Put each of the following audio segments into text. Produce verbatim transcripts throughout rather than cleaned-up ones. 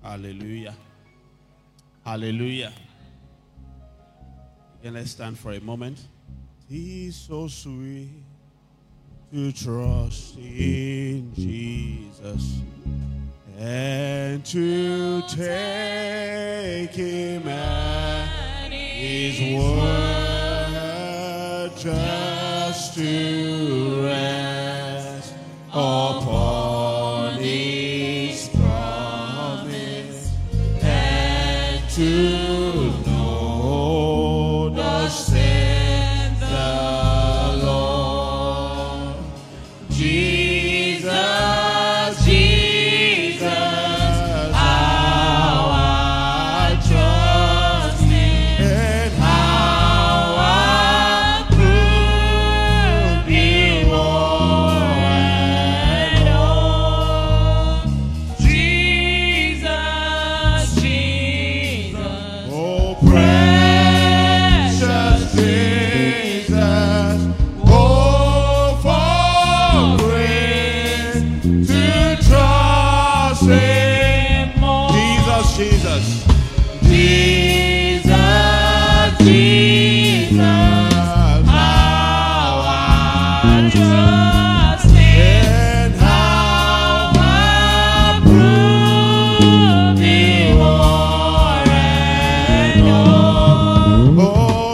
Hallelujah. Hallelujah. Again, let's stand for a moment. It's so sweet to trust in Jesus and to take him at his word, just to rest upon his promise and to know the strength the Lord Jesus, Jesus, how I trust him and how I prove him more and more. Jesus, Jesus, oh precious Jesus, oh for grace to trust him more. Jesus, Jesus, Jesus, Jesus, how I trust him and how I prove him more and more. Oh,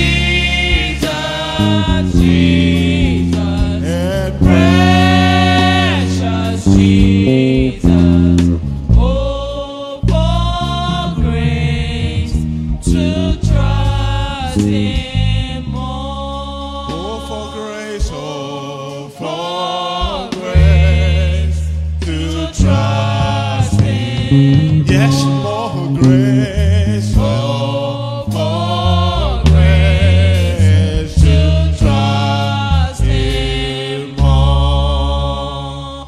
Jesus, Jesus, and precious Jesus, oh for grace to trust him more. Oh for grace, oh for grace to trust him. Yes, more grace, oh for grace to trust him more.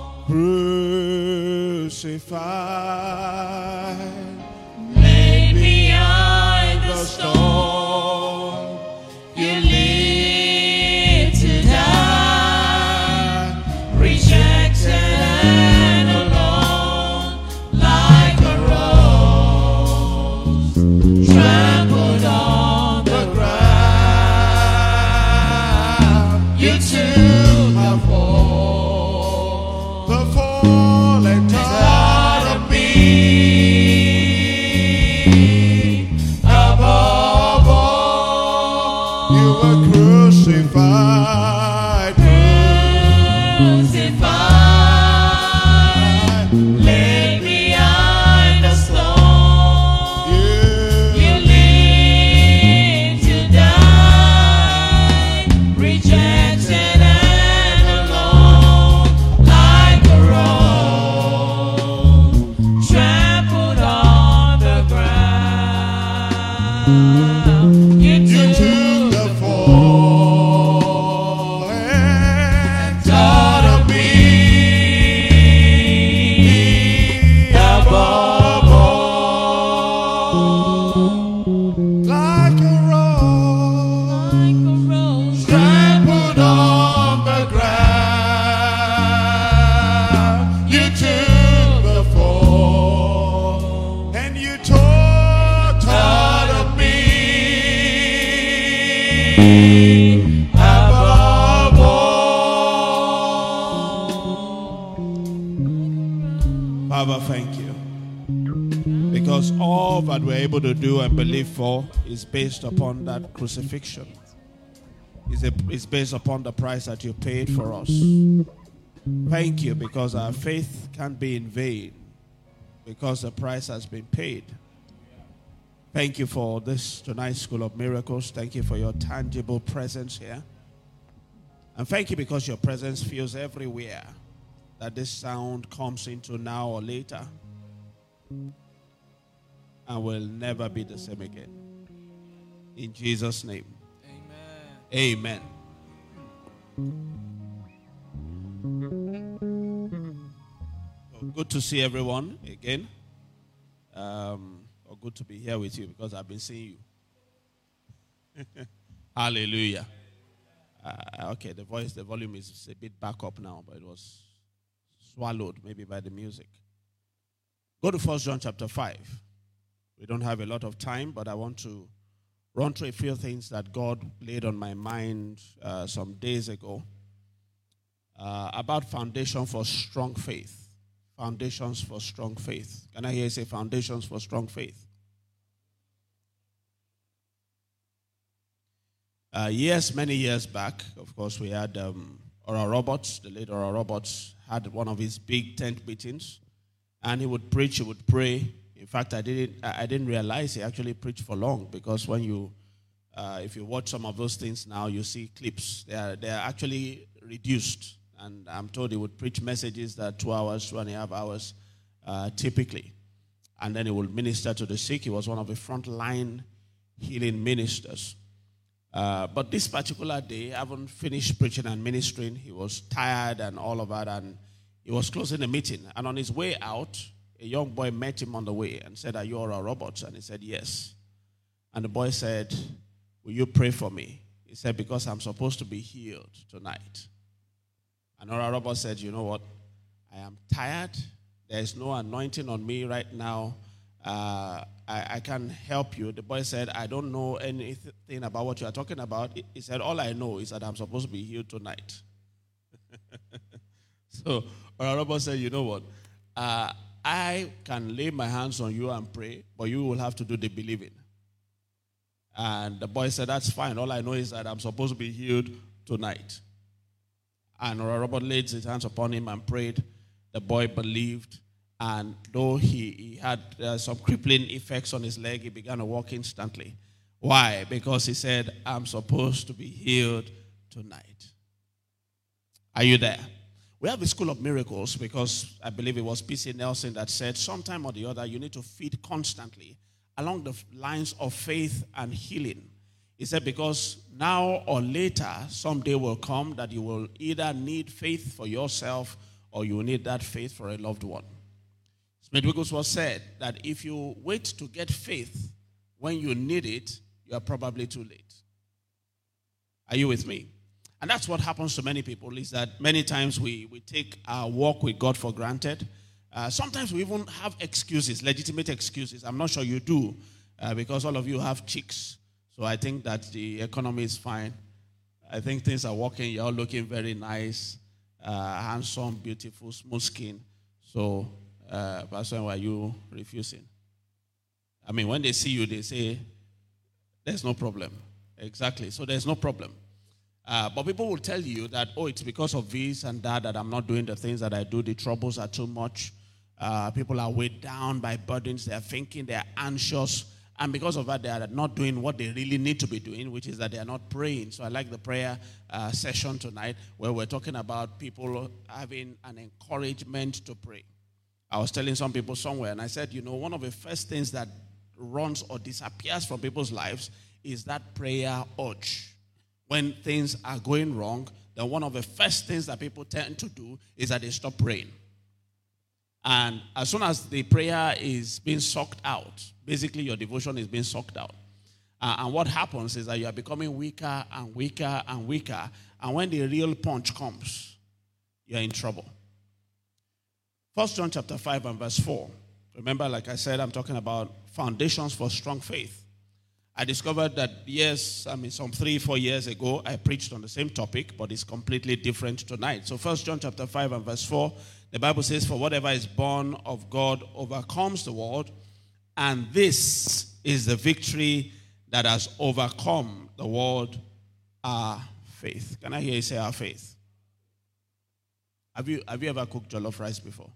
Crucified, laid behind the stone, you live to die, rejected and alone, like a rose, trampled on the ground. You took my fall, the fall and taught of me. Above all, you were crucified, crucified, laid behind a stone. You lived to die, rejected and alone, like a rose, trampled on the ground. You took the fall and taught of me. Above all, like a rose, trampled on the ground. You took the fall and you taught, taught of me. Above all. Father, thank you. Because all that we're able to do and believe for is based upon that crucifixion. Is a- is based upon the price that you paid for us. Thank you, because our faith can't be in vain, because the price has been paid. Thank you for this tonight's School of Miracles. Thank you for your tangible presence here. And thank you because your presence feels everywhere that this sound comes into now or later, and will never be the same again. In Jesus' name. Amen. So good to see everyone again. Um, or good to be here with you, because I've been seeing you. Hallelujah. Uh, okay, the voice, the volume is a bit back up now, but it was swallowed maybe by the music. Go to First John chapter five. We don't have a lot of time, but I want to run through a few things that God laid on my mind uh, some days ago uh, about foundation for strong faith. Foundations for strong faith. Can I hear you say foundations for strong faith? Uh, yes, many years back, of course, we had um, Oral Roberts, the late Oral Roberts, had one of his big tent meetings, and he would preach, he would pray. In fact, I didn't, I didn't realize he actually preached for long, because when you, uh, if you watch some of those things now, you see clips. They are, they are actually reduced, and I'm told he would preach messages that are two hours, two and a half hours, uh, typically, and then he would minister to the sick. He was one of the frontline healing ministers. Uh, but this particular day, I haven't finished preaching and ministering. He was tired and all of that, and he was closing the meeting. And on his way out, a young boy met him on the way and said, "Are you Oral Roberts?" And he said, "Yes." And the boy said, "Will you pray for me?" He said, "Because I'm supposed to be healed tonight." And Oral Roberts said, "You know what? I am tired. There is no anointing on me right now. Uh, I, I can help you." The boy said, "I don't know anything about what you are talking about." He said, "All I know is that I'm supposed to be healed tonight." So Oral Roberts said, "You know what? Uh, I can lay my hands on you and pray, but you will have to do the believing." And the boy said, "That's fine. All I know is that I'm supposed to be healed tonight." And Oral Roberts laid his hands upon him and prayed. The boy believed. And though he, he had uh, some crippling effects on his leg, he began to walk instantly. Why? Because he said, "I'm supposed to be healed tonight." Are you there? We have a school of miracles because I believe it was P C Nelson that said, sometime or the other, you need to feed constantly along the lines of faith and healing. He said, because now or later, someday will come that you will either need faith for yourself or you will need that faith for a loved one. Smith Wigglesworth said that if you wait to get faith when you need it, you are probably too late. Are you with me? And that's what happens to many people, is that many times we, we take our walk with God for granted. Uh, sometimes we even have excuses, legitimate excuses. I'm not sure you do, uh, because all of you have chicks. So I think that the economy is fine. I think things are working. You're all looking very nice, uh, handsome, beautiful, smooth skin. So... Uh, Pastor, why are you refusing? I mean, when they see you, they say, there's no problem. Exactly. So there's no problem. Uh, but people will tell you that, oh, it's because of this and that that I'm not doing the things that I do. The troubles are too much. Uh, people are weighed down by burdens. They're thinking, they're anxious. And because of that, they are not doing what they really need to be doing, which is that they are not praying. So I like the prayer uh, session tonight where we're talking about people having an encouragement to pray. I was telling some people somewhere, and I said, you know, one of the first things that runs or disappears from people's lives is that prayer urge. When things are going wrong, then one of the first things that people tend to do is that they stop praying. And as soon as the prayer is being sucked out, basically your devotion is being sucked out. Uh, and what happens is that you are becoming weaker and weaker and weaker. And when the real punch comes, you are in trouble. First John chapter five and verse four. Remember, like I said, I'm talking about foundations for strong faith. I discovered that, yes, I mean, some three, four years ago, I preached on the same topic, but it's completely different tonight. So First John chapter five and verse four, the Bible says, "For whatever is born of God overcomes the world, and this is the victory that has overcome the world, our faith." Can I hear you say our faith? Have you, have you ever cooked jollof rice before?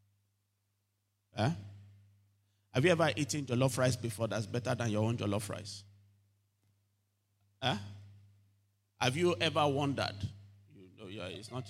Huh? Have you ever eaten jollof rice before that's better than your own jollof rice? Huh? Have you ever wondered? You know, yeah, it's not.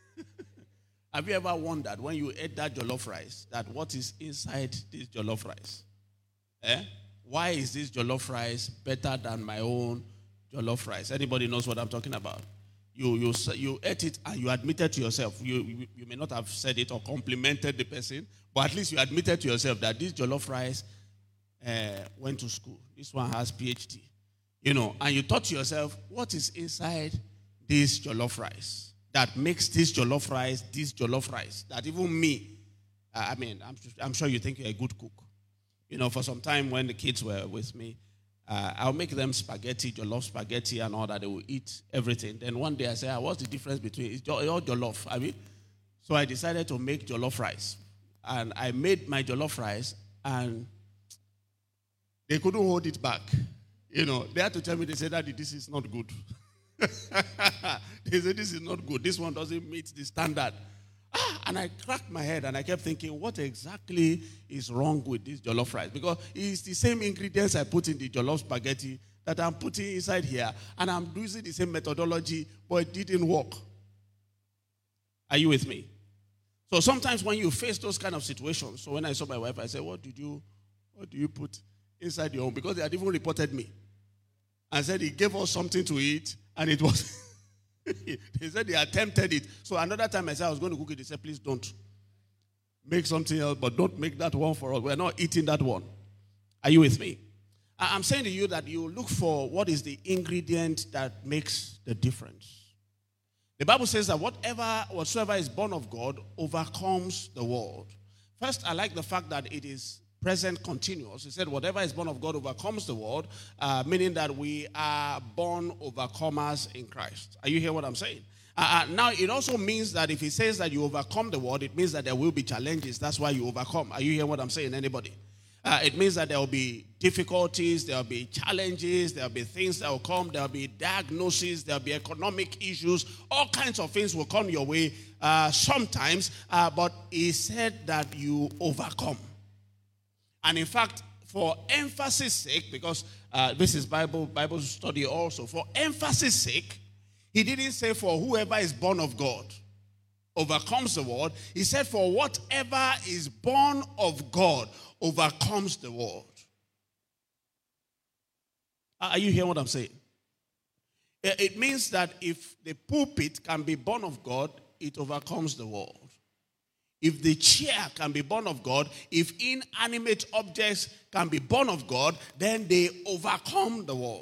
Have you ever wondered when you ate that jollof rice that what is inside this jollof rice? Eh? Why is this jollof rice better than my own jollof rice? Anybody knows what I'm talking about? You you you ate it and you admitted to yourself. You, you you may not have said it or complimented the person, but at least you admitted to yourself that this jollof rice uh, went to school. This one has P H D. You know, and you thought to yourself, what is inside this jollof rice that makes this jollof rice this jollof rice? That even me, uh, I mean, I'm, I'm sure you think you're a good cook. You know, for some time when the kids were with me, uh, I'll make them spaghetti, jollof spaghetti and all that. They will eat everything. Then one day I said, ah, what's the difference between, it's all jollof, I mean. So I decided to make jollof rice. And I made my jollof rice and they couldn't hold it back. You know, they had to tell me, they said, Daddy, this is not good. They said, this is not good. This one doesn't meet the standard. Ah, and I cracked my head and I kept thinking, what exactly is wrong with this jollof rice? Because it's the same ingredients I put in the jollof spaghetti that I'm putting inside here. And I'm using the same methodology, but it didn't work. Are you with me? So sometimes when you face those kind of situations, so when I saw my wife, I said, what did you, what do you put inside your home? Because they had even reported me. And said he gave us something to eat, and it was... They said they attempted it. So another time I said I was going to cook it. They said, please don't. Make something else, but don't make that one for us. We're not eating that one. Are you with me? I'm saying to you that you look for what is the ingredient that makes the difference. The Bible says that whatever, whatsoever is born of God overcomes the world. First, I like the fact that it is present continuous. He said, whatever is born of God overcomes the world, uh, meaning that we are born overcomers in Christ. Are you hearing what I'm saying? Uh, uh, now, it also means that if he says that you overcome the world, it means that there will be challenges. That's why you overcome. Are you hearing what I'm saying? Anybody? Uh, it means that there will be difficulties, there will be challenges, there will be things that will come, there will be diagnoses, there will be economic issues, all kinds of things will come your way uh, sometimes, uh, but he said that you overcome. And in fact, for emphasis sake, because uh, this is Bible Bible study also, for emphasis sake, he didn't say for whoever is born of God overcomes the world. He said for whatever is born of God overcomes the world. Are you hearing what I'm saying? It means that if the pulpit can be born of God, it overcomes the world. If the chair can be born of God, if inanimate objects can be born of God, then they overcome the world.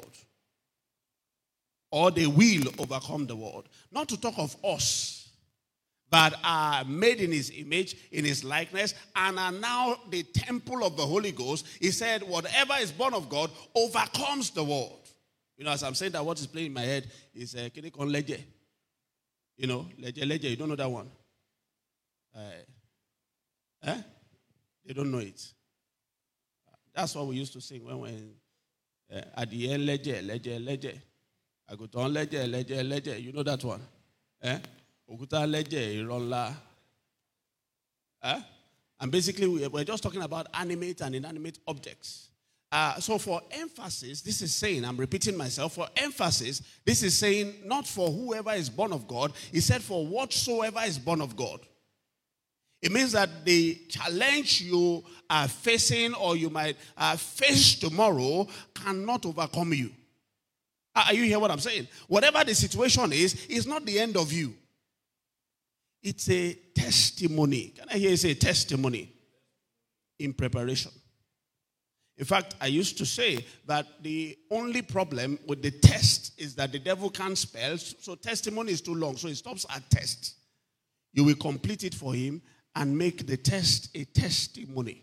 Or they will overcome the world. Not to talk of us, but are made in his image, in his likeness, and are now the temple of the Holy Ghost. He said, whatever is born of God overcomes the world. You know, as I'm saying that, what is playing in my head is uh, Kinikon Leje. You know, Leje, Leje, you don't know that one? Uh, eh? They don't know it. That's what we used to sing when we uh, at the end, Leje, Leje, Leje. I go to on Leje, Leje, Leje. You know that one? Eh? Okuta Leje, Ironla. Eh? And basically, we, we're just talking about animate and inanimate objects. Uh, so for emphasis, this is saying, I'm repeating myself, for emphasis, this is saying not for whoever is born of God. He said for whatsoever is born of God. It means that the challenge you are facing or you might uh, face tomorrow cannot overcome you. Are you hearing what I'm saying? Whatever the situation is, it's not the end of you. It's a testimony. Can I hear you say testimony? In preparation. In fact, I used to say that the only problem with the test is that the devil can't spell, so testimony is too long, so it stops at test. You will complete it for him and make the test a testimony.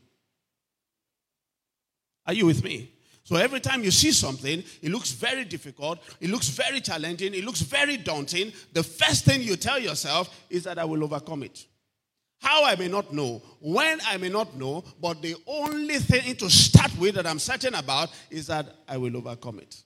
Are you with me? So every time you see something, it looks very difficult, it looks very challenging, it looks very daunting, the first thing you tell yourself is that I will overcome it. How I may not know, when I may not know, but the only thing to start with that I'm certain about is that I will overcome it.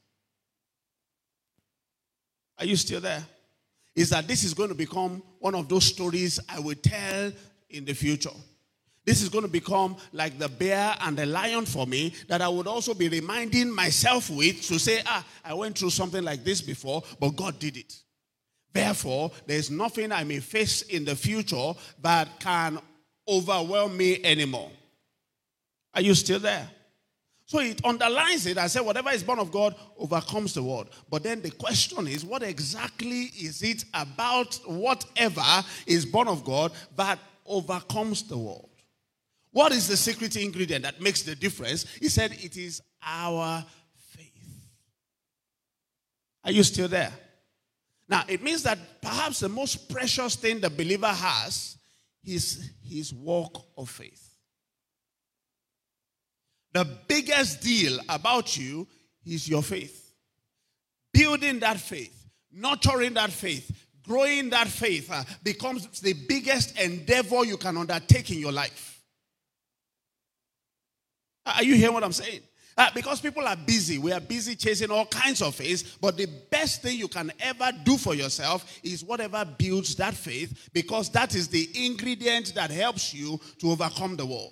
Are you still there? Is that this is going to become one of those stories I will tell in the future. This is going to become like the bear and the lion for me that I would also be reminding myself with to say, ah, I went through something like this before, but God did it. Therefore, there's nothing I may face in the future that can overwhelm me anymore. Are you still there? So it underlines it. I said, whatever is born of God overcomes the world. But then the question is, what exactly is it about whatever is born of God that overcomes the world? What is the secret ingredient that makes the difference? He said, it is our faith. Are you still there? Now, it means that perhaps the most precious thing the believer has his, his walk of faith. The biggest deal about you is your faith. Building that faith, nurturing that faith, growing that faith uh, becomes the biggest endeavor you can undertake in your life. Are you hearing what I'm saying? Uh, because people are busy. We are busy chasing all kinds of faith. But the best thing you can ever do for yourself is whatever builds that faith, because that is the ingredient that helps you to overcome the world.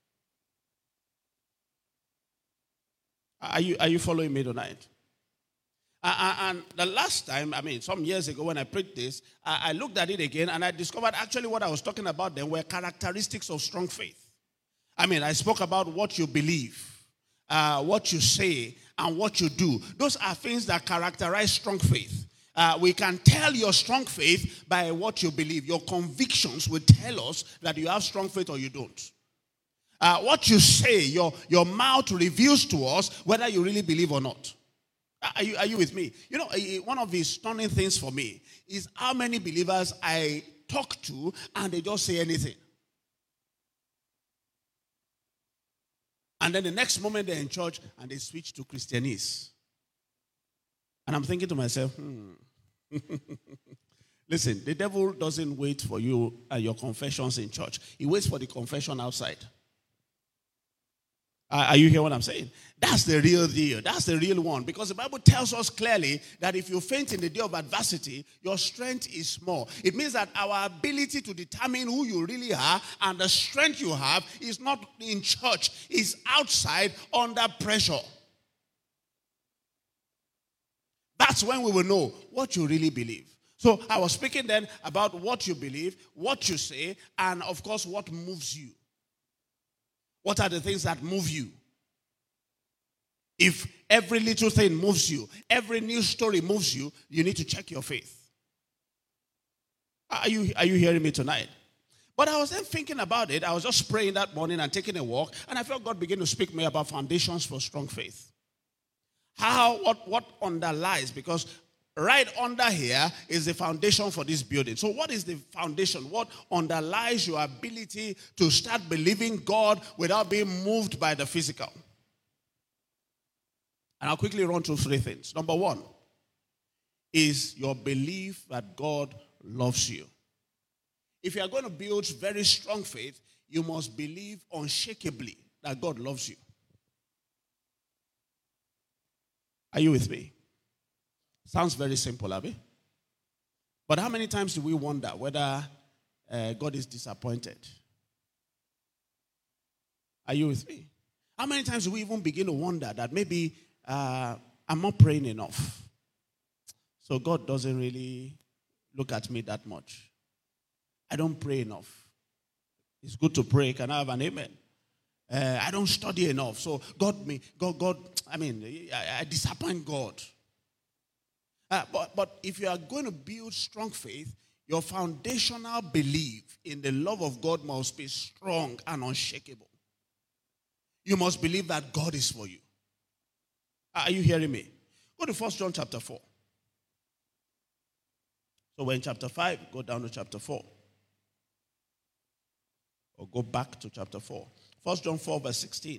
Are you, are you following me tonight? Uh, and the last time, I mean, some years ago when I preached this, I, I looked at it again and I discovered actually what I was talking about then were characteristics of strong faith. I mean, I spoke about what you believe. Uh, what you say and what you do. Those are things that characterize strong faith. Uh, we can tell your strong faith by what you believe. Your convictions will tell us that you have strong faith or you don't. Uh, what you say, your, your mouth reveals to us whether you really believe or not. Are you, are you with me? You know, one of the stunning things for me is how many believers I talk to and they just say anything. And then the next moment they're in church and they switch to Christianese. And I'm thinking to myself, hmm. Listen, the devil doesn't wait for you and your confessions in church. He waits for the confession outside. Uh, are you hearing what I'm saying? That's the real deal. That's the real one. Because the Bible tells us clearly that if you faint in the day of adversity, your strength is small. It means that our ability to determine who you really are and the strength you have is not in church. It's outside under pressure. That's when we will know what you really believe. So I was speaking then about what you believe, what you say, and of course what moves you. What are the things that move you? If every little thing moves you, every news story moves you, you need to check your faith. Are you, are you hearing me tonight? But I was then thinking about it. I was just praying that morning and taking a walk, and I felt God begin to speak to me about foundations for strong faith. How, what, what underlies, because right under here is the foundation for this building. So what is the foundation? What underlies your ability to start believing God without being moved by the physical? And I'll quickly run through three things. Number one is your belief that God loves you. If you are going to build very strong faith, you must believe unshakably that God loves you. Are you with me? Sounds very simple, Abby. But how many times do we wonder whether uh, God is disappointed? Are you with me? How many times do we even begin to wonder that maybe uh, I'm not praying enough? So God doesn't really look at me that much. I don't pray enough. It's good to pray. Can I have an amen? Uh, I don't study enough. So God, me, God, God. I mean, I, I disappoint God. Uh, but, but if you are going to build strong faith, your foundational belief in the love of God must be strong and unshakable. You must believe that God is for you. Are you hearing me? Go to First John chapter four. So we're in chapter five, go down to chapter four. Or go back to chapter four. First John four verse sixteen.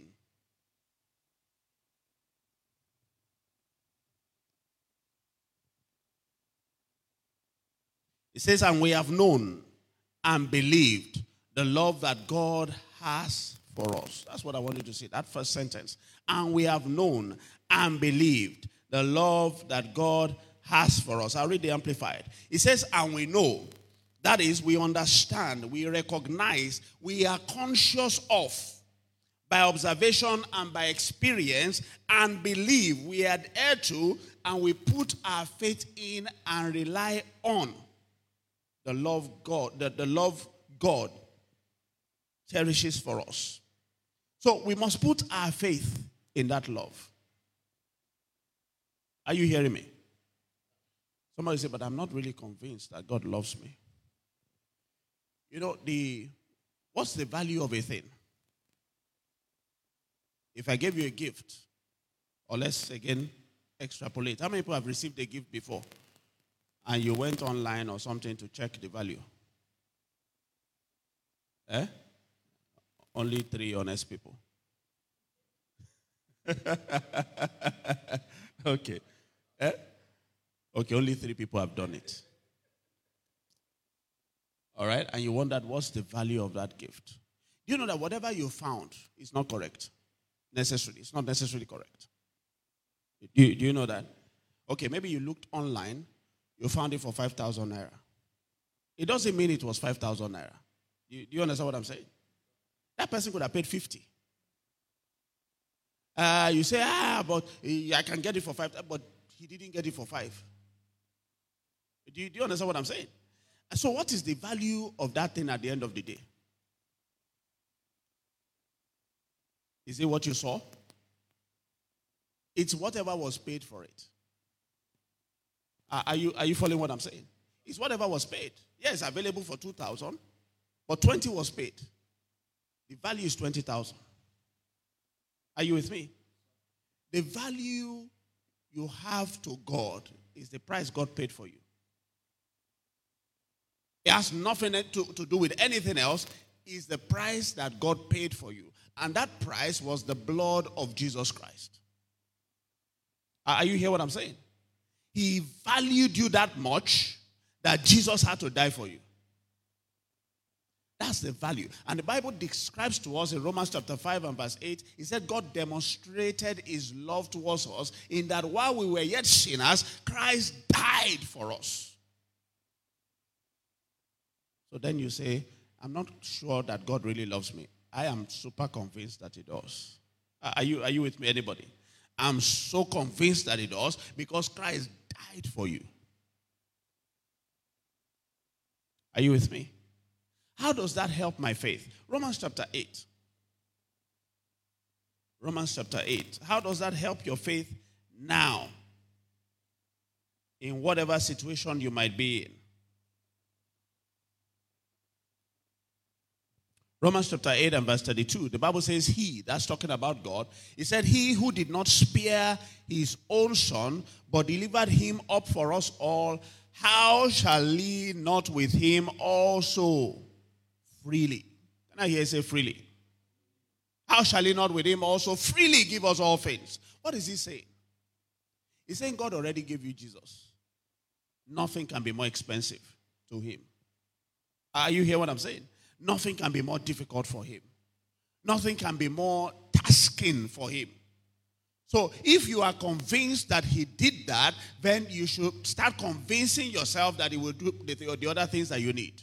It says, and we have known and believed the love that God has for us. That's what I wanted to say, that first sentence. And we have known and believed the love that God has for us. I'll read the Amplified. It says, and we know. That is, we understand, we recognize, we are conscious of, by observation and by experience, and believe we adhere to, and we put our faith in and rely on the love God, the, the love God cherishes for us. So we must put our faith in that love. Are you hearing me? Somebody say, but I'm not really convinced that God loves me. You know, the what's the value of a thing? If I gave you a gift, or let's again extrapolate. How many people have received a gift before? And you went online or something to check the value? Eh? Only three honest people. Okay. Eh? Okay, only three people have done it. All right? And you wondered, what's the value of that gift? Do you know that whatever you found is not correct? Necessarily. It's not necessarily correct. Do you, do you know that? Okay, maybe you looked online, you found it for five thousand naira. It doesn't mean it was five thousand naira. Do you, do you understand what I'm saying? That person could have paid fifty. Uh, you say, ah, but uh, I can get it for five, but he didn't get it for five. Do you, do you understand what I'm saying? So what is the value of that thing at the end of the day? Is it what you saw? It's whatever was paid for it. Are you, are you following what I'm saying? It's whatever was paid. Yes, yeah, available for two thousand, but twenty was paid. The value is twenty thousand. Are you with me? The value you have to God is the price God paid for you. It has nothing to, to do with anything else. It's the price that God paid for you. And that price was the blood of Jesus Christ. Are you hearing what I'm saying? He valued you that much that Jesus had to die for you. That's the value. And the Bible describes to us in Romans chapter five and verse eight, it said God demonstrated his love towards us in that while we were yet sinners, Christ died for us. So then you say, I'm not sure that God really loves me. I am super convinced that he does. Are you, are you with me, anybody? I'm so convinced that he does because Christ died for you. Are you with me? How does that help my faith? Romans chapter eight. Romans chapter eight. How does that help your faith now? In whatever situation you might be in. Romans chapter eight and verse thirty-two. The Bible says he, that's talking about God. It said he who did not spare his own son, but delivered him up for us all, how shall he not with him also freely? Can I hear you say freely? How shall he not with him also freely give us all things? What is he saying? He's saying God already gave you Jesus. Nothing can be more expensive to him. Are you hearing what I'm saying? Nothing can be more difficult for him. Nothing can be more tasking for him. So if you are convinced that he did that, then you should start convincing yourself that he will do the, the other things that you need.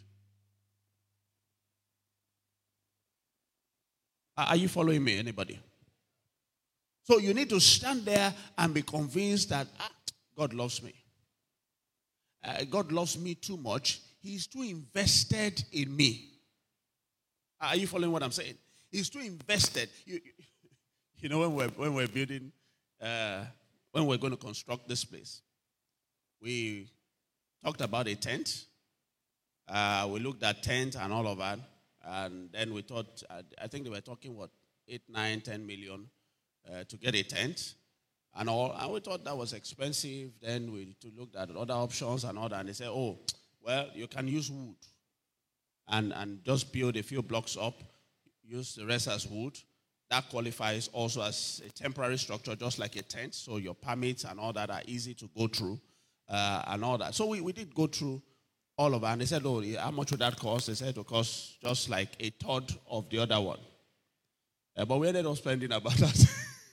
Are you following me, anybody? So you need to stand there and be convinced that ah, God loves me. Uh, God loves me too much. He's too invested in me. Are you following what I'm saying? He's too invested. You, you know, when we're, when we're building, uh, when we're going to construct this place, we talked about a tent. Uh, we looked at tent and all of that. And then we thought, I think they were talking, what, eight, nine, ten million uh, to get a tent and all. And we thought that was expensive. Then we looked at other options and all that. And they said, oh, well, you can use wood and, and just build a few blocks up, use the rest as wood. That qualifies also as a temporary structure, just like a tent. So your permits and all that are easy to go through uh, and all that. So we, we did go through all of it. And they said, oh, how much would that cost? They said it would cost just like a third of the other one. Uh, but we ended up spending about that.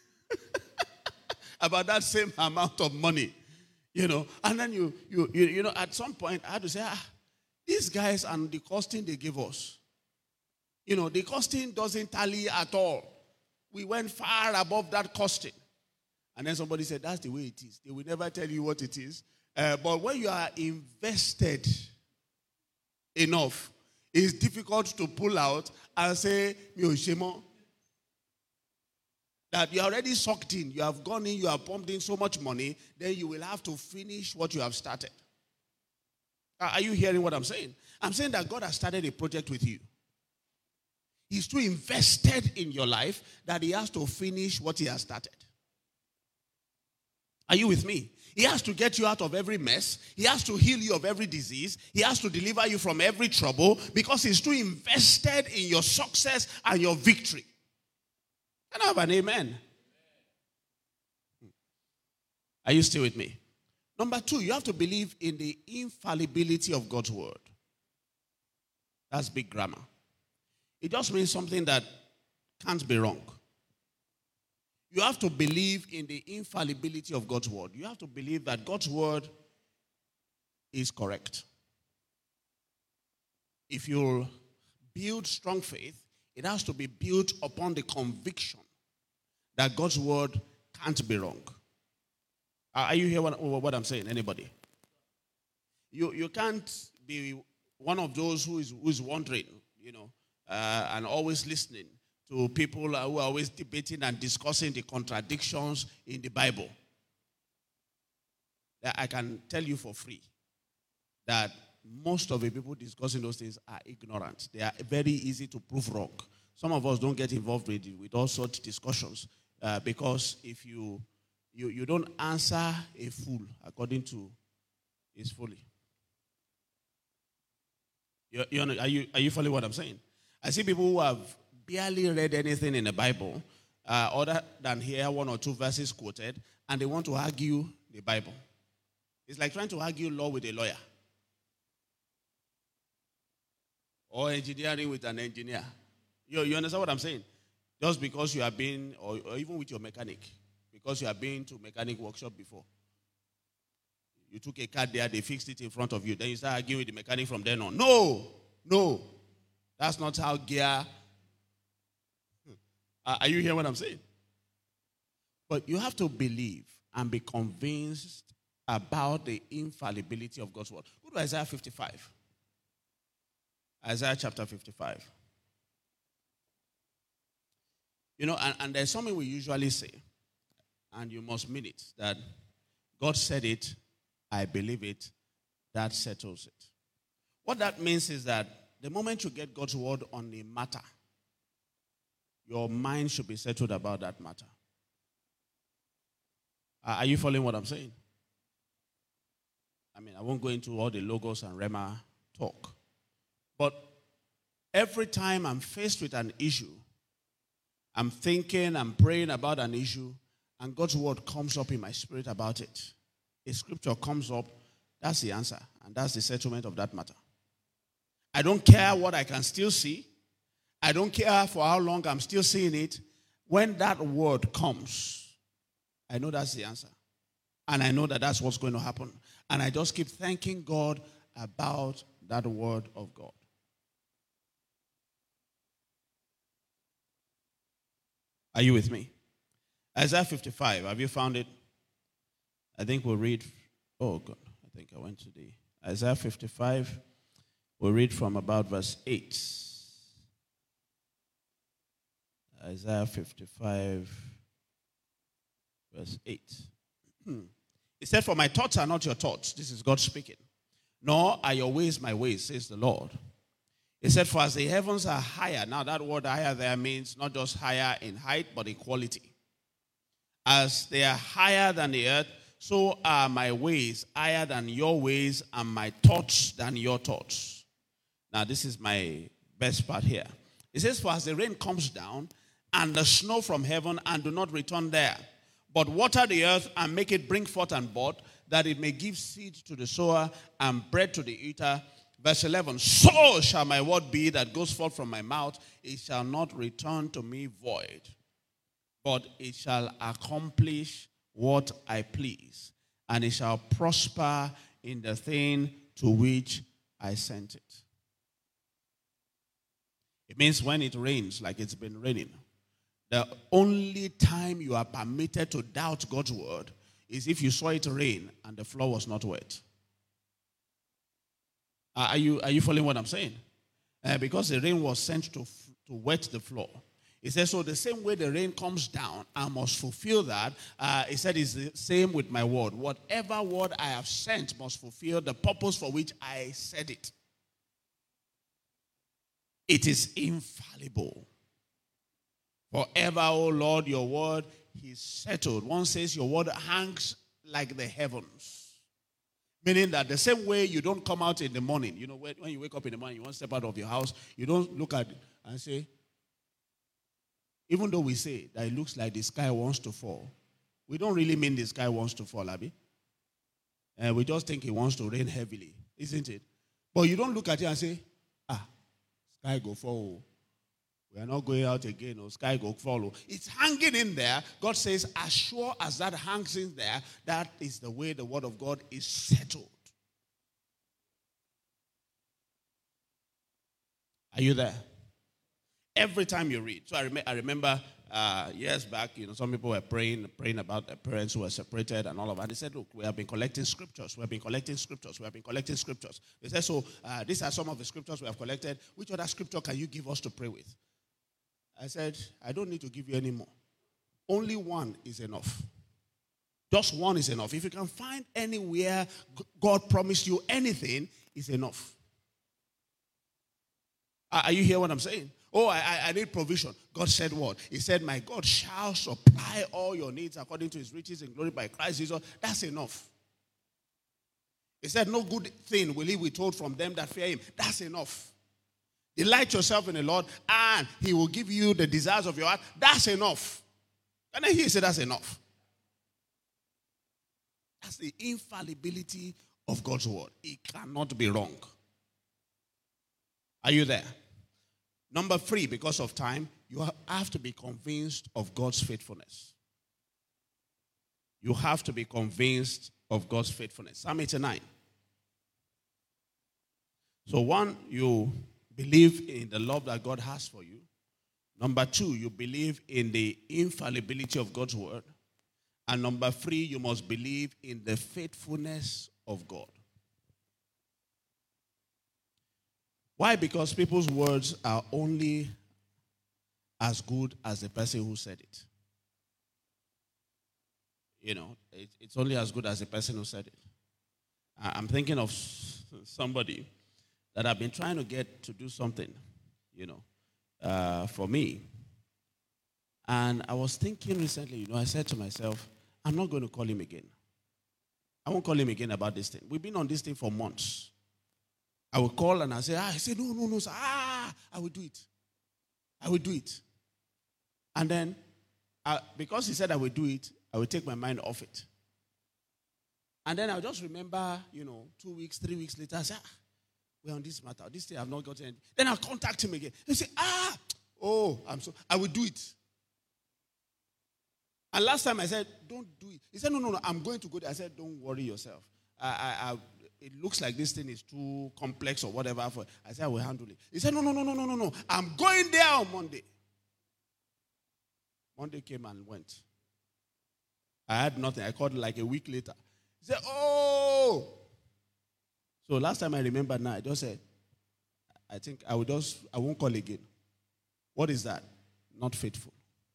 about that same amount of money. You know, and then you, you, you, you know, at some point, I had to say, ah, these guys and the costing they give us, you know, the costing doesn't tally at all. We went far above that costing. And then somebody said, that's the way it is. They will never tell you what it is. Uh, but when you are invested enough, it's difficult to pull out and say, that you are already sucked in. You have gone in, you have pumped in so much money, then you will have to finish what you have started. Are you hearing what I'm saying? I'm saying that God has started a project with you. He's too invested in your life that he has to finish what he has started. Are you with me? He has to get you out of every mess. He has to heal you of every disease. He has to deliver you from every trouble because he's too invested in your success and your victory. Can I have an amen? Are you still with me? Number two, you have to believe in the infallibility of God's word. That's big grammar. It just means something that can't be wrong. You have to believe in the infallibility of God's word. You have to believe that God's word is correct. If you build strong faith, it has to be built upon the conviction that God's word can't be wrong. Are you hearing what, what I'm saying? Anybody? You you can't be one of those who is who is wondering, you know, uh, and always listening to people who are always debating and discussing the contradictions in the Bible. I can tell you for free that most of the people discussing those things are ignorant. They are very easy to prove wrong. Some of us don't get involved with, with all sorts of discussions uh, because if you, you you don't answer a fool according to his folly. You, you know, are you are you following what I'm saying? I see people who have barely read anything in the Bible, uh, other than hear one or two verses quoted, and they want to argue the Bible. It's like trying to argue law with a lawyer. Or engineering with an engineer. You, you understand what I'm saying? Just because you have been, or, or even with your mechanic, because you have been to mechanic workshop before. You took a car there, they fixed it in front of you. Then you start arguing with the mechanic from then on. No, no. That's not how gear... Are you hearing what I'm saying? But you have to believe and be convinced about the infallibility of God's word. Go to Isaiah fifty-five. Isaiah chapter fifty-five. You know, and, and there's something we usually say, and you must mean it, that God said it, I believe it, that settles it. What that means is that the moment you get God's word on a matter, your mind should be settled about that matter. Are you following what I'm saying? I mean, I won't go into all the logos and Rhema talk. But every time I'm faced with an issue, I'm thinking, I'm praying about an issue, and God's word comes up in my spirit about it. A scripture comes up, that's the answer, and that's the settlement of that matter. I don't care what I can still see. I don't care for how long I'm still seeing it. When that word comes, I know that's the answer. And I know that that's what's going to happen. And I just keep thanking God about that word of God. Are you with me? Isaiah fifty-five, have you found it? I think we'll read, oh God, I think I went to the, Isaiah fifty-five, we'll read from about verse eight. Isaiah fifty-five, verse eight. It said, for my thoughts are not your thoughts. This is God speaking. Nor are your ways my ways, says the Lord. It said, for as the heavens are higher. Now that word higher there means not just higher in height, but in quality. As they are higher than the earth, so are my ways higher than your ways, and my thoughts than your thoughts. Now this is my best part here. It says, for as the rain comes down, and the snow from heaven, and do not return there, but water the earth and make it bring forth and bud, that it may give seed to the sower and bread to the eater. Verse eleven, so shall my word be that goes forth from my mouth. It shall not return to me void, but it shall accomplish what I please, and it shall prosper in the thing to which I sent it. It means when it rains, like it's been raining, the only time you are permitted to doubt God's word is if you saw it rain and the floor was not wet. Are you, are you following what I'm saying? Uh, because the rain was sent to, to wet the floor. It says, so the same way the rain comes down, I must fulfill that. Uh, it said it's the same with my word. Whatever word I have sent must fulfill the purpose for which I said it. It is infallible. Forever, O Lord, your word is settled. One says your word hangs like the heavens. Meaning that the same way you don't come out in the morning, you know, when, when you wake up in the morning, you want to step out of your house, you don't look at it and say, even though we say that it looks like the sky wants to fall, we don't really mean the sky wants to fall, Abby. And we just think it wants to rain heavily, isn't it? But you don't look at it and say, ah, sky go fall. We are not going out again, or sky go follow. It's hanging in there. God says, as sure as that hangs in there, that is the way the word of God is settled. Are you there? Every time you read. So I, rem- I remember uh, years back, you know, some people were praying, praying about their parents who were separated and all of that. They said, look, we have been collecting scriptures. We have been collecting scriptures. We have been collecting scriptures. They said, so uh, these are some of the scriptures we have collected. Which other scripture can you give us to pray with? I said, I don't need to give you any more. Only one is enough. Just one is enough. If you can find anywhere God promised you anything, is enough. Are you hearing what I'm saying? Oh, I, I need provision. God said what? He said, my God shall supply all your needs according to his riches and glory by Christ Jesus. That's enough. He said, no good thing will he withhold from them that fear him. That's enough. Delight yourself in the Lord, and he will give you the desires of your heart. That's enough. And then he said, that's enough. That's the infallibility of God's word. It cannot be wrong. Are you there? Number three, because of time, you have to be convinced of God's faithfulness. You have to be convinced of God's faithfulness. Psalm eighty-nine. So one, you believe in the love that God has for you. Number two, you believe in the infallibility of God's word. And number three, you must believe in the faithfulness of God. Why? Because people's words are only as good as the person who said it. You know, it, it's only as good as the person who said it. I'm thinking of somebody that I've been trying to get to do something, you know, uh, for me. And I was thinking recently, you know, I said to myself, I'm not going to call him again. I won't call him again about this thing. We've been on this thing for months. I will call and I say, ah, I say, no, no, no, sir. Ah, I will do it. I will do it. And then, uh, because he said I will do it, I will take my mind off it. And then I'll just remember, you know, two weeks, three weeks later, I say, ah, we're on this matter. This thing I've not gotten. Then I'll contact him again. He say, ah, oh, I'm so, I will do it. And last time I said, don't do it. He said, no, no, no, I'm going to go there. I said, don't worry yourself. I, I, I, it looks like this thing is too complex or whatever. For, I said, I will handle it. He said, no, no, no, no, no, no, no. I'm going there on Monday. Monday came and went. I had nothing. I called like a week later. He said, oh. So last time I remember now, I just said, I think I will just, I won't call again. What is that? Not faithful.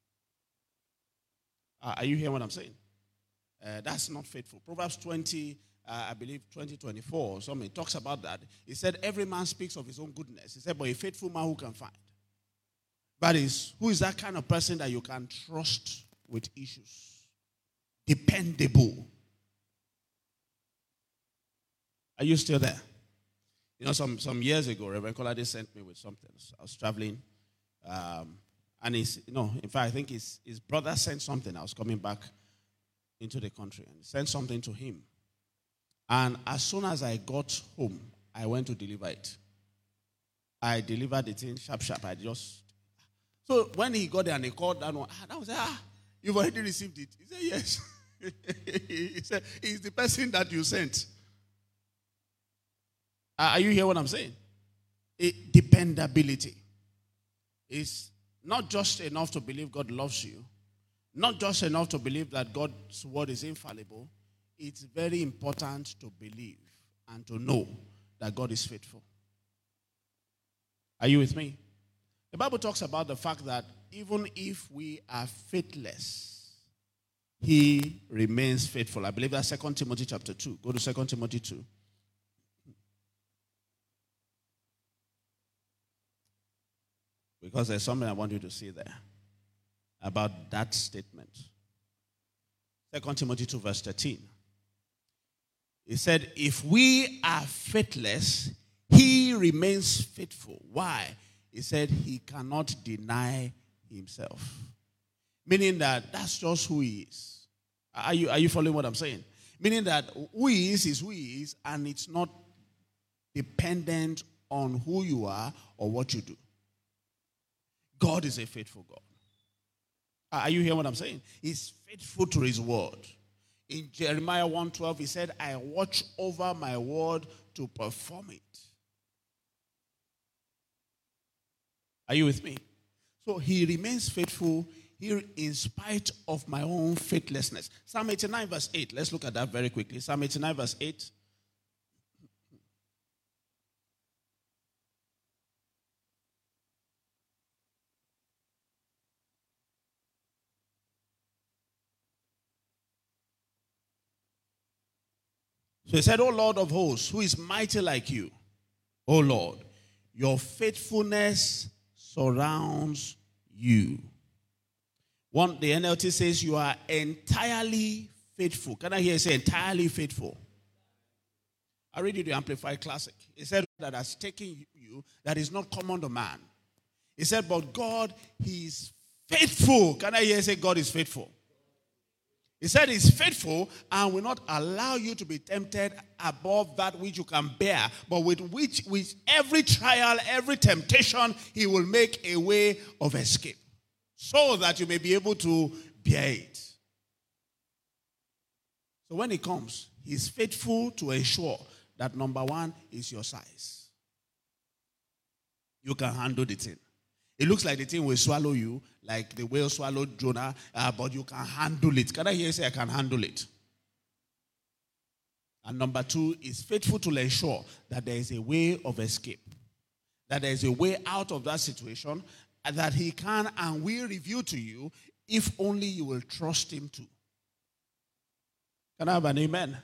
Uh, are you hearing what I'm saying? Uh, that's not faithful. Proverbs twenty, uh, I believe twenty, twenty-four or something, talks about that. He said, every man speaks of his own goodness. He said, but a faithful man who can find? That is, who is that kind of person that you can trust with issues? Dependable. Are you still there? You know, some, some years ago, Reverend Kolade sent me with something. I was traveling. Um, and he's, you know, in fact, I think his, his brother sent something. I was coming back into the country and sent something to him. And as soon as I got home, I went to deliver it. I delivered it in sharp, sharp. I just... So when he got there and he called that one, that was, ah, you've already received it. He said, yes. He said, he's the person that you sent. Are you hearing what I'm saying? It, dependability is not just enough to believe God loves you, not just enough to believe that God's word is infallible. It's very important to believe and to know that God is faithful. Are you with me? The Bible talks about the fact that even if we are faithless, he remains faithful. I believe that's Second Timothy chapter two. Go to Second Timothy two. Because there's something I want you to see there about that statement. Second Timothy two verse thirteen. He said, if we are faithless, he remains faithful. Why? He said he cannot deny himself. Meaning that that's just who he is. Are you, are you following what I'm saying? Meaning that who he is is who he is, and it's not dependent on who you are or what you do. God is a faithful God. Are you hearing what I'm saying? He's faithful to his word. In Jeremiah one twelve, he said, I watch over my word to perform it. Are you with me? So he remains faithful here in spite of my own faithlessness. Psalm eighty-nine verse eight. Let's look at that very quickly. Psalm eighty-nine verse eight. So he said, O Lord of hosts, who is mighty like you? O Lord, your faithfulness surrounds you. One, the N L T says you are entirely faithful. Can I hear you say entirely faithful? I read you the Amplified Classic. It said that has taken you that is not common to man. He said, but God, he is faithful. Can I hear you say God is faithful? He said he's faithful and will not allow you to be tempted above that which you can bear, but with which, with every trial, every temptation, he will make a way of escape so that you may be able to bear it. So when he comes, he's faithful to ensure that number one is your size. You can handle the thing. It looks like the thing will swallow you, like the whale swallowed Jonah, uh, but you can handle it. Can I hear you say I can handle it? And number two is faithful to ensure that there is a way of escape, that there is a way out of that situation, and that he can and will reveal to you if only you will trust him to. Can I have an amen?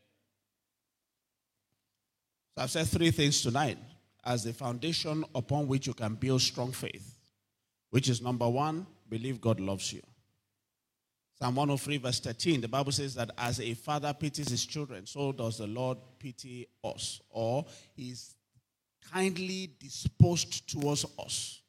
So I've said three things tonight as the foundation upon which you can build strong faith, which is number one, believe God loves you. Psalm one oh three verse thirteen, the Bible says that as a father pities his children, so does the Lord pity us, or he's kindly disposed towards us.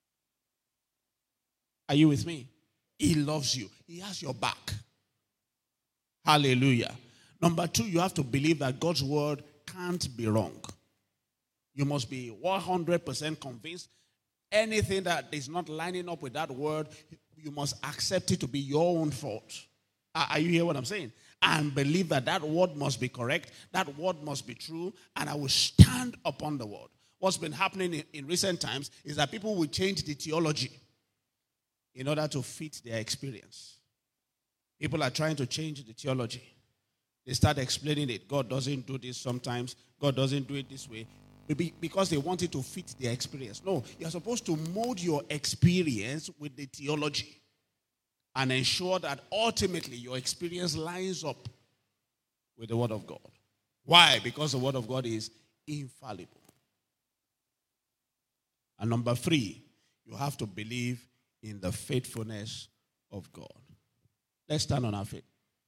Are you with me? He loves you. He has your back. Hallelujah. Number two, you have to believe that God's word can't be wrong. You must be one hundred percent convinced. Anything that is not lining up with that word, you must accept it to be your own fault. Are you hearing what I'm saying? And believe that that word must be correct, that word must be true, and I will stand upon the word. What's been happening in, in recent times is that people will change the theology in order to fit their experience. People are trying to change the theology. They start explaining it. God doesn't do this sometimes. God doesn't do it this way. Maybe because they want it to fit their experience. No, you're supposed to mold your experience with the theology and ensure that ultimately your experience lines up with the Word of God. Why? Because the Word of God is infallible. And number three, you have to believe in the faithfulness of God. Let's stand on our feet.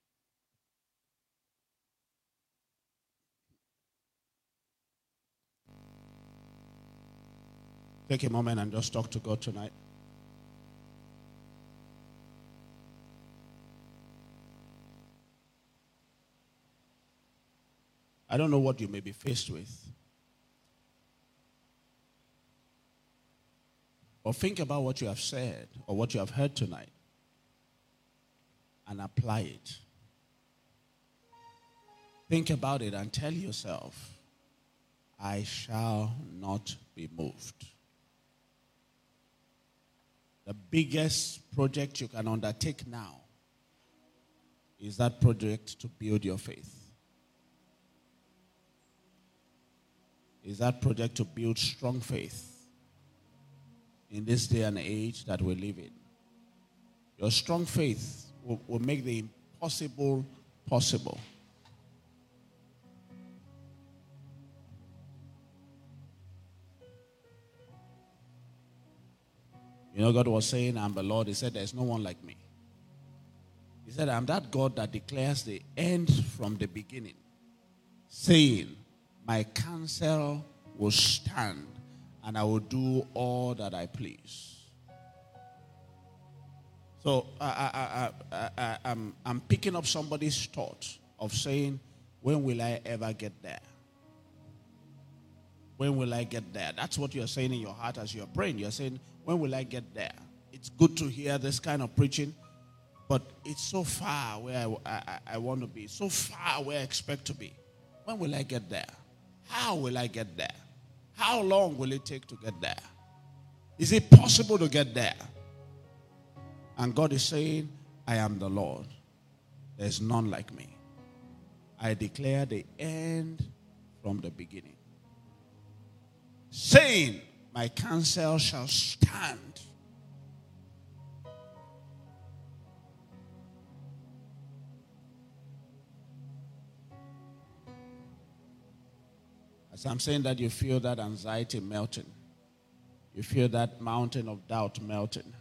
Take a moment and just talk to God tonight. I don't know what you may be faced with. Or think about what you have said or what you have heard tonight and apply it. Think about it and tell yourself, I shall not be moved. The biggest project you can undertake now is that project to build your faith. Is that project to build strong faith in this day and age that we live in. Your strong faith will, will make the impossible possible. You know, God was saying, I'm the Lord. He said, there's no one like me. He said, I'm that God that declares the end from the beginning. saying, my counsel will stand, and I will do all that I please. So I, I, I, I, I'm, I'm picking up somebody's thought of saying, when will I ever get there? When will I get there? That's what you're saying in your heart as you're praying. You're saying, when will I get there? It's good to hear this kind of preaching, but it's so far where I, I, I want to be, so far where I expect to be. When will I get there? How will I get there? How long will it take to get there? Is it possible to get there? And God is saying, I am the Lord. There's none like me. I declare the end from the beginning. Saying, my counsel shall stand. As I'm saying that, you feel that anxiety melting. You feel that mountain of doubt melting.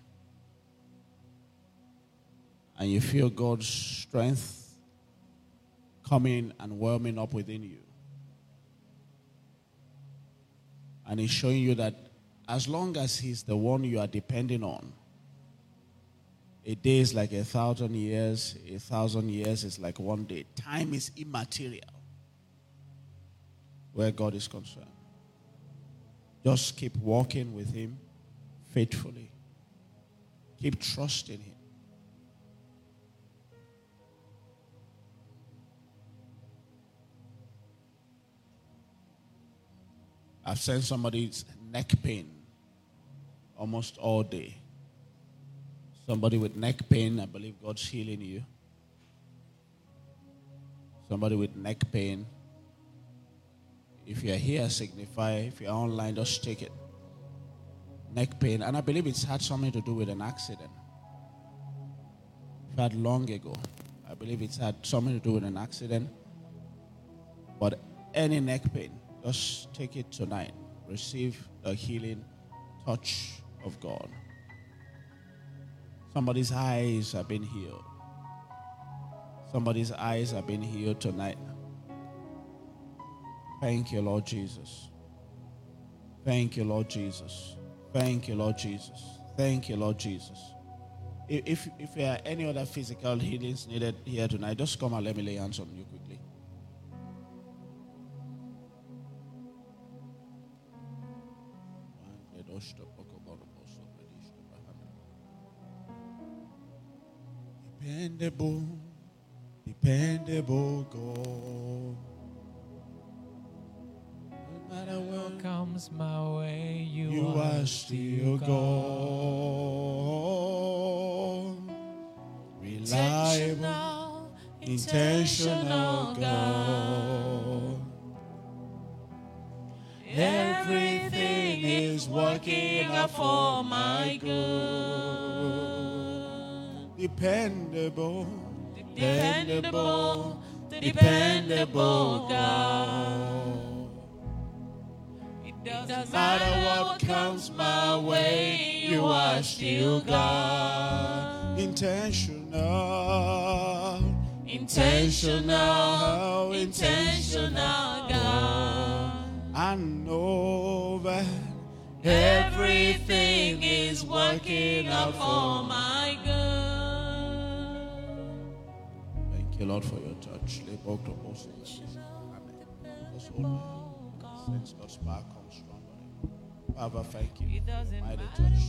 And you feel God's strength coming and warming up within you. And He's showing you that as long as He's the one you are depending on, a day is like a thousand years, a thousand years is like one day. Time is immaterial where God is concerned. Just keep walking with Him faithfully. Keep trusting Him. I've seen somebody's neck pain almost all day. Somebody with neck pain, I believe God's healing you. Somebody with neck pain. If you're here, signify. If you're online, just take it. Neck pain. And I believe it's had something to do with an accident. I've had long ago. I believe it's had something to do with an accident. But any neck pain, just take it tonight. Receive the healing touch of God. Somebody's eyes have been healed. Somebody's eyes have been healed tonight. Thank you, Lord Jesus. Thank you, Lord Jesus. Thank you, Lord Jesus. Thank you, Lord Jesus. If, if there are any other physical healings needed here tonight, just come and let me lay hands on you quickly. Dependable, dependable God. No matter what comes my way, you, you are, are still God. Reliable, intentional God. Everything is working out for my good. Dependable, dependable, dependable God. It doesn't matter what comes my way, you are still God. Intentional, intentional, intentional God. I know that everything is working out for my good. Thank you, Lord, for your touch. Sense God's power comes strongly. Father, thank you for your mighty touch.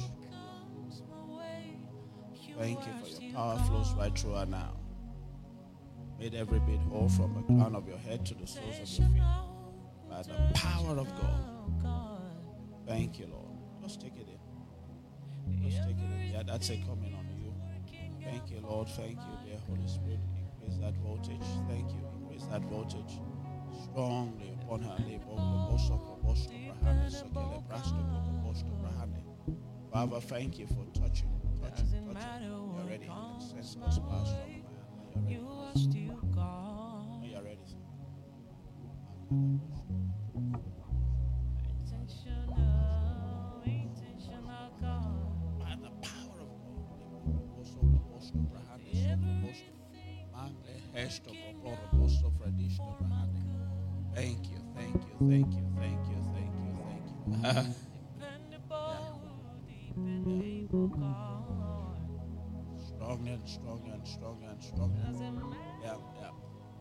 Thank you for your power flows right through her now. Made every bit whole from the crown of your head to the soles of your feet. By the power of God. Thank you, Lord. Just take it in. Just take it in. Yeah, that's it coming on you. Thank you, Lord. Thank you, dear Holy Spirit. Increase that voltage. Thank you. Increase that voltage strongly upon her. Father, thank you for touching. Touching, touching. You're ready. Sense God's power strong. You are still God. You're ready. Intentional, intentional God. By the power of God. Thank you, thank you, thank you, thank you, thank you, thank you. Yeah. Stronger and stronger and stronger and stronger. Yeah, yeah.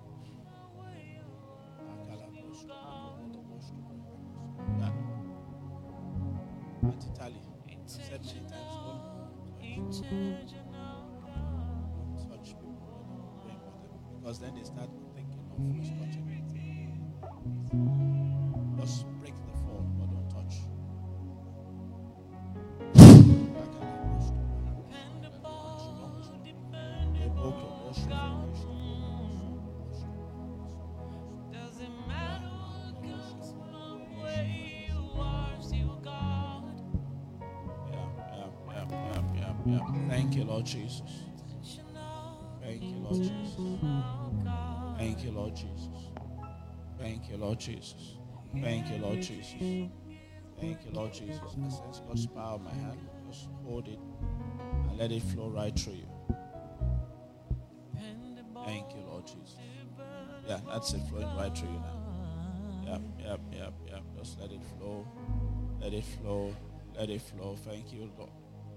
Yeah. Auntie Tally, I've said many times, don't touch people when you're praying for them, because then they start thinking of who's touching it. Just break the fall, but don't touch. Thank you, Lord Jesus. Thank you, Lord Jesus. Thank you, Lord Jesus. Thank you, Lord Jesus. Thank you, Lord Jesus. Thank you, Lord Jesus. I sense God's power in my hand. Just hold it and let it flow right through you. Thank you, Lord Jesus. Yeah, that's it, flowing right through you now. Yep, yep, yep, yep. Just let it flow. Let it flow. Let it flow. Thank you, Lord.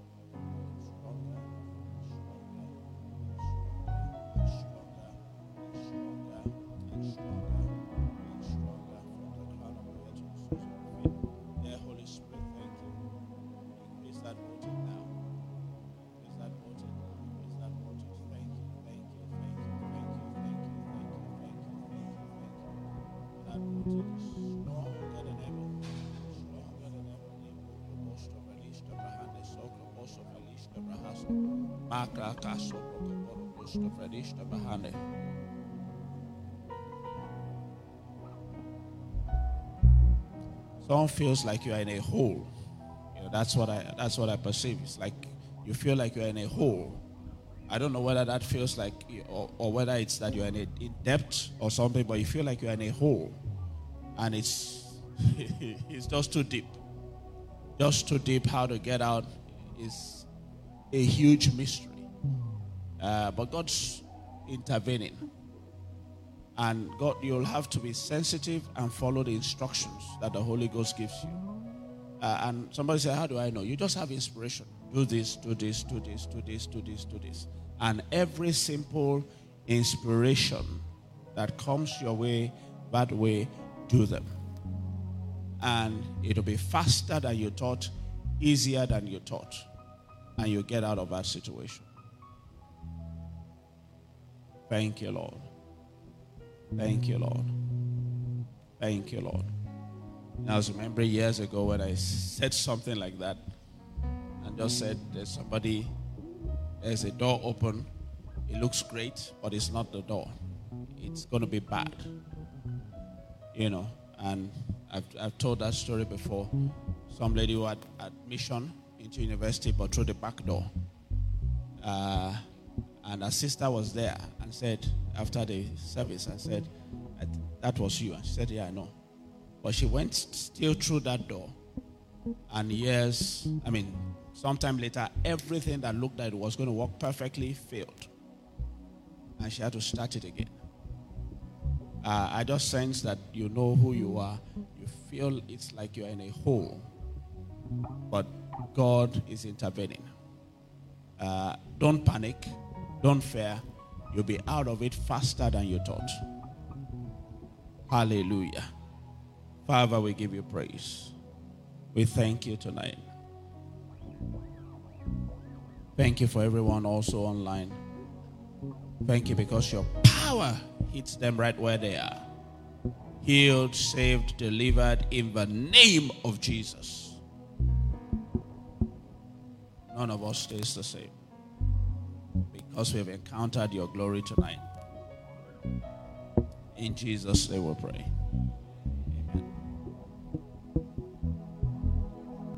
Someone feels like you are in a hole. You know, that's what I that's what I perceive. It's like you feel like you're in a hole. I don't know whether that feels like, or, or whether it's that you're in a in depth or something, but you feel like you're in a hole, and it's it's just too deep. Just too deep. How to get out is a huge mystery. Uh, but God's intervening, and God, you'll have to be sensitive and follow the instructions that the Holy Ghost gives you. Uh, and somebody say, "How do I know?" You just have inspiration. Do this, do this, do this, do this, do this, do this, and every simple inspiration that comes your way, that way, do them, and it'll be faster than you thought, easier than you thought, and you get out of that situation. Thank you, Lord. Thank you, Lord. Thank you, Lord. And I was remembering years ago when I said something like that, and just said, there's somebody, there's a door open, it looks great, but it's not the door. It's going to be bad. You know, and I've, I've told that story before. Some lady who had admission into university, but through the back door. Uh, and her sister was there and said, after the service, I said, that was you. And she said, yeah, I know. But she went still through that door. And years, I mean, sometime later, everything that looked like it was going to work perfectly failed. And she had to start it again. Uh, I just sense that you know who you are. You feel it's like you're in a hole. But God is intervening. Uh, don't panic. Don't fear. You'll be out of it faster than you thought. Hallelujah. Father, we give you praise. We thank you tonight. Thank you for everyone also online. Thank you because your power hits them right where they are. Healed, saved, delivered in the name of Jesus. None of us stays the same because we have encountered your glory tonight. In Jesus' name we pray.